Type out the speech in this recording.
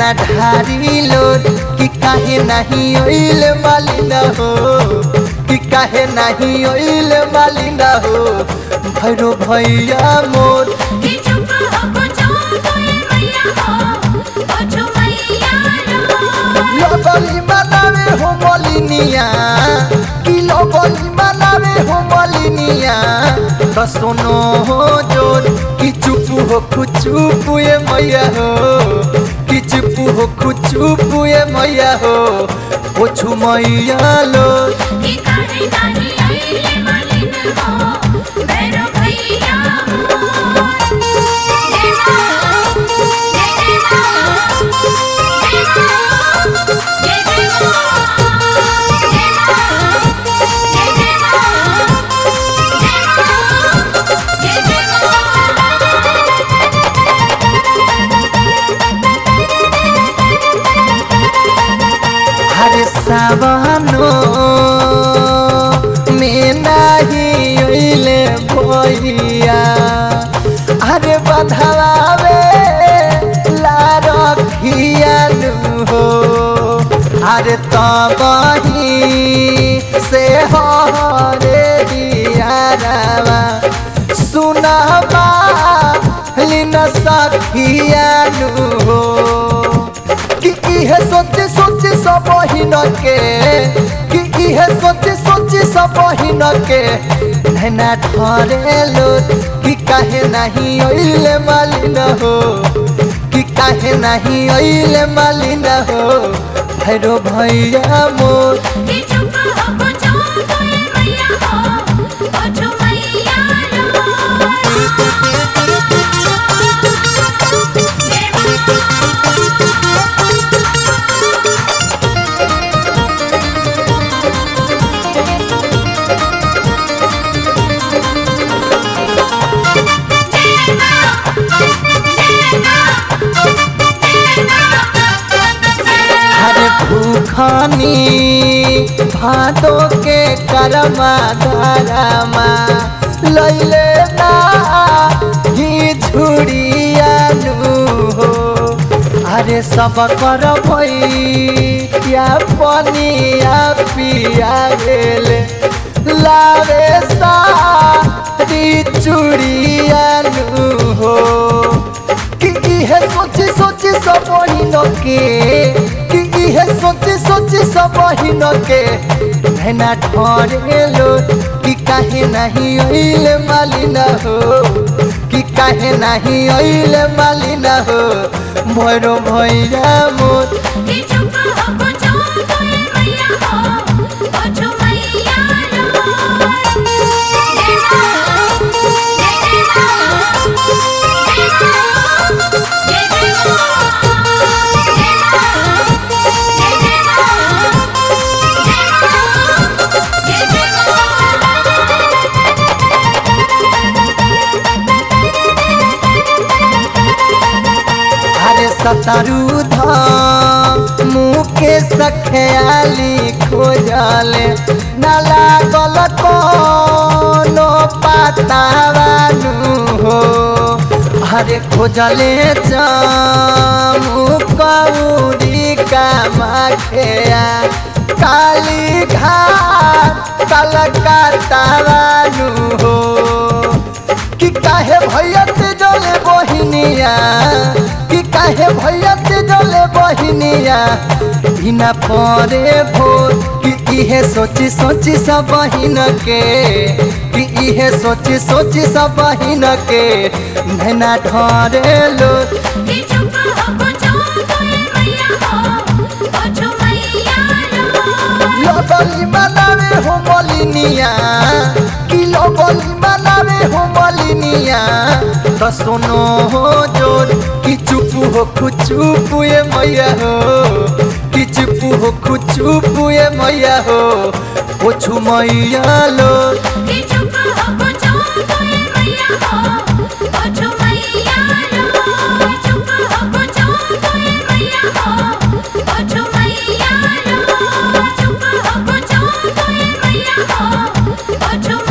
ढारी लोट कि काहे नहीं ओइल मालिना हो कि काहे नहीं ओइल मालिना हो भैरो भैया मोर कि चुप हो कुछो कोई मैया हो ओछो मैया लगली मनावे हो मलिनिया कि लगली मनावे हो मलिनिया तो सुनो हो जोर कि चुप हो कुचुप ये मैया हो कि चुप हो कुचुप ये मैया हो ओछो मैया लो कि काहे नहीं आइले मालिन हो भैरो भैया हरे सावनो में नहीं ओइले भैया अरे बंधवावे ला रखिया नु हो अरे तबही से हो रे दियारावा सुनबा लिन सखिया नु हो कि इहे सोच सोच सब हिन के कि इहे सोच सोच सब हिन के नैना ठरे लो कि काहे नहीं ओइले मालिना हो कि काहे नहीं ओइले मालिना हो भैरो भैया मोर कि चुप हो कुछो कोई मैया हो ओछो मैया हरे भूखनी भादो के करमा धरमा लैले ना ही झुड़िया नु हो अरे सब कर भैया पनिया पिया गेले लावे सारी चूड़िया नु हो कि इहे सोच सोच सब हिन के कि इहे सोच सोच सब हिन के नैना ठरे लो कि काहे नहीं ओइले मालिना हो कि काहे नहीं ओइले मालिना हो भैरो भैया मोर कि चुप हो कुछो कोई मैया हो ओछो मैया अरे सतरू धाम मुके सखयाली खोजले न लागल कोनो पातावानु हो अरे खोजले जामु कौरी का माखिया काली घाट कलकत्तावानु हो कि काहे भैया ते जले बहिनिया कि काहे भैया ते जले बहिनिया बिना परे भोर कि इहे सोची सोची सब बहिन के कि इहे सोची सोची सब बहिन के नैना ढरे लो कि चुप हो कुछो कोई मैया हो ओछो मैया लगली मनावे हो मलिनिया कि लगली मनावे हो मलिनिया तो सुनो हो जोर कि चुप हो कुचुप ये मैया हो कि चुप हो कुचुप ये मैया हो ओछो मैया लो कि चुप हो कुछो कोई मैया हो ओछो मैया चुप हो कुछो कोई मैया हो ओछो मैया चुप हो कुछो कोई मैया हो ओछो